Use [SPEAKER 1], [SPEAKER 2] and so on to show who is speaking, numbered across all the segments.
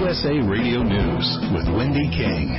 [SPEAKER 1] USA Radio News with Wendy King.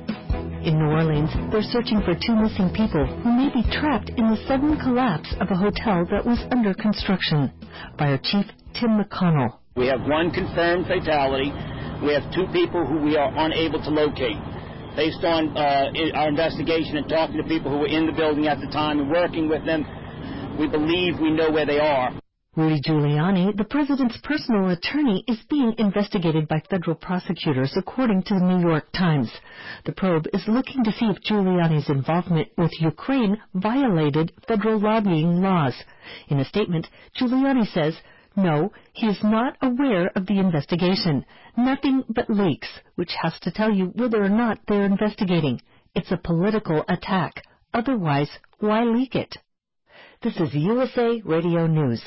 [SPEAKER 2] In New Orleans, they're searching for two missing people who may be trapped in the sudden collapse of a hotel that was under construction. Fire Chief Tim McConnell.
[SPEAKER 3] We have one confirmed fatality. We have two people who we are unable to locate. Based on our investigation and talking to people who were in the building at the time and working with them, we believe we know where they are.
[SPEAKER 2] Rudy Giuliani, the president's personal attorney, is being investigated by federal prosecutors, according to the New York Times. The probe is looking to see if Giuliani's involvement with Ukraine violated federal lobbying laws. In a statement, Giuliani says, no, he is not aware of the investigation. Nothing but leaks, which has to tell you whether or not they're investigating. It's a political attack. Otherwise, why leak it? This is USA Radio News.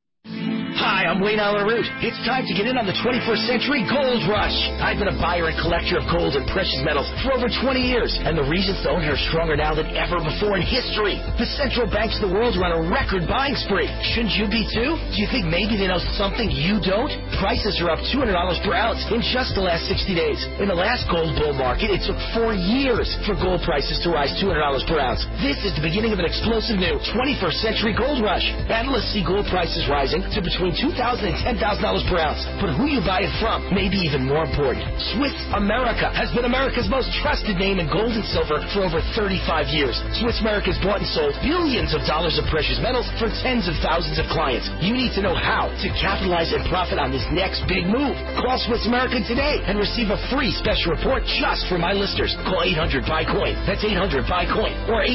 [SPEAKER 4] Hi, I'm Wayne Allen Root. It's time to get in on the 21st century gold rush. I've been a buyer and collector of gold and precious metals for over 20 years, and the reasons to own it are stronger now than ever before in history. The central banks of the world are on a record buying spree. Shouldn't you be too? Do you think maybe they know something you don't? Prices are up $200 per ounce in just the last 60 days. In the last gold bull market, it took 4 years for gold prices to rise $200 per ounce. This is the beginning of an explosive new 21st century gold rush. Analysts see gold prices rising to between $2,000 and $10,000 per ounce. But who you buy it from may be even more important. Swiss America has been America's most trusted name in gold and silver for over 35 years. Swiss America has bought and sold billions of dollars of precious metals for tens of thousands of clients. You need to know how to capitalize and profit on this next big move. Call Swiss America today and receive a free special report just for my listeners. Call 800-BUY-COIN. That's 800-BUY-COIN. Or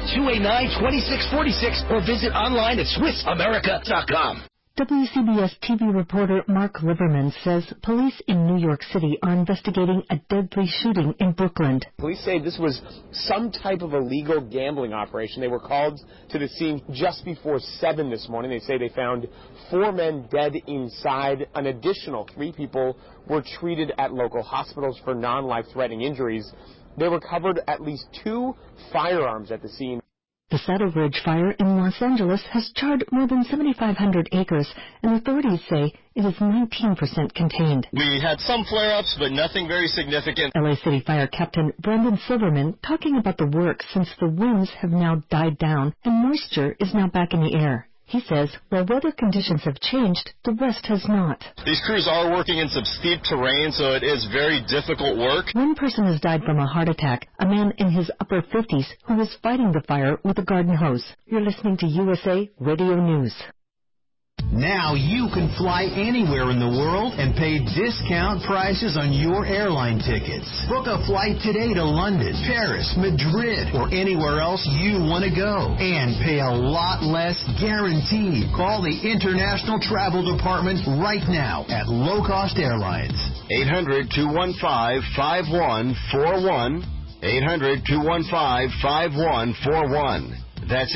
[SPEAKER 4] 800-289-2646. Or visit online at SwissAmerica.com.
[SPEAKER 2] WCBS TV reporter Mark Liberman says police in New York City are investigating a deadly shooting in Brooklyn.
[SPEAKER 5] Police say this was some type of illegal gambling operation. They were called to the scene just before 7 this morning. They say they found 4 men dead inside. An additional 3 people were treated at local hospitals for non-life-threatening injuries. They recovered at least 2 firearms at the scene.
[SPEAKER 2] The Saddle Ridge fire in Los Angeles has charred more than 7,500 acres, and authorities say it is 19% contained.
[SPEAKER 6] We had some flare-ups, but nothing very significant.
[SPEAKER 2] LA City Fire Captain Brendan Silverman talking about the work since the winds have now died down and moisture is now back in the air. He says, while weather conditions have changed, the rest has not.
[SPEAKER 6] These crews are working in some steep terrain, so it is very difficult work.
[SPEAKER 2] One person has died from a heart attack, a man in his upper 50s who was fighting the fire with a garden hose. You're listening to USA Radio News.
[SPEAKER 7] Now you can fly anywhere in the world and pay discount prices on your airline tickets. Book a flight today to London, Paris, Madrid, or anywhere else you want to go. And pay a lot less guaranteed. Call the International Travel Department right now at Low Cost Airlines.
[SPEAKER 8] 800-215-5141. 800-215-5141. That's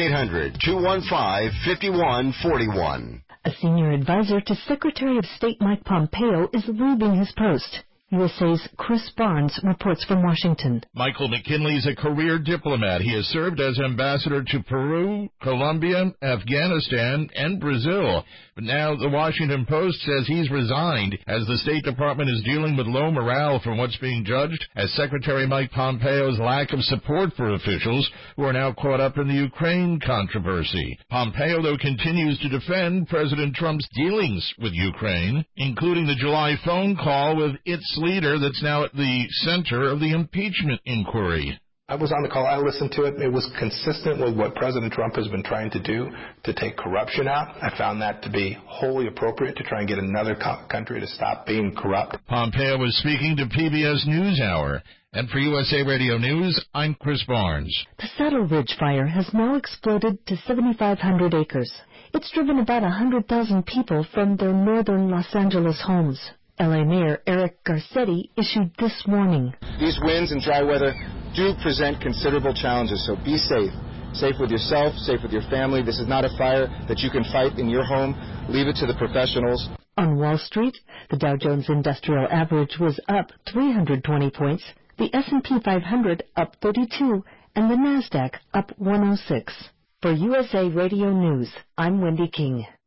[SPEAKER 8] 800-215-5141.
[SPEAKER 2] A senior advisor to Secretary of State Mike Pompeo is leaving his post. USA's Chris Barnes reports from Washington.
[SPEAKER 9] Michael McKinley is a career diplomat. He has served as ambassador to Peru, Colombia, Afghanistan, and Brazil. But now the Washington Post says he's resigned as the State Department is dealing with low morale from what's being judged as Secretary Mike Pompeo's lack of support for officials who are now caught up in the Ukraine controversy. Pompeo, though, continues to defend President Trump's dealings with Ukraine, including the July phone call with its leader that's now at the center of the impeachment inquiry.
[SPEAKER 10] I was on the call. I listened to it. It was consistent with what President Trump has been trying to do to take corruption out. I found that to be wholly appropriate to try and get another country to stop being corrupt.
[SPEAKER 9] Pompeo was speaking to PBS NewsHour. And for USA Radio News, I'm Chris Barnes.
[SPEAKER 2] The Saddle Ridge fire has now exploded to 7,500 acres. It's driven about 100,000 people from their northern Los Angeles homes. LA Mayor Eric Garcetti issued this warning.
[SPEAKER 11] These winds and dry weather do present considerable challenges, so be safe. Safe with yourself, safe with your family. This is not a fire that you can fight in your home. Leave it to the professionals.
[SPEAKER 2] On Wall Street, the Dow Jones Industrial Average was up 320 points, the S&P 500 up 32, and the NASDAQ up 106. For USA Radio News, I'm Wendy King.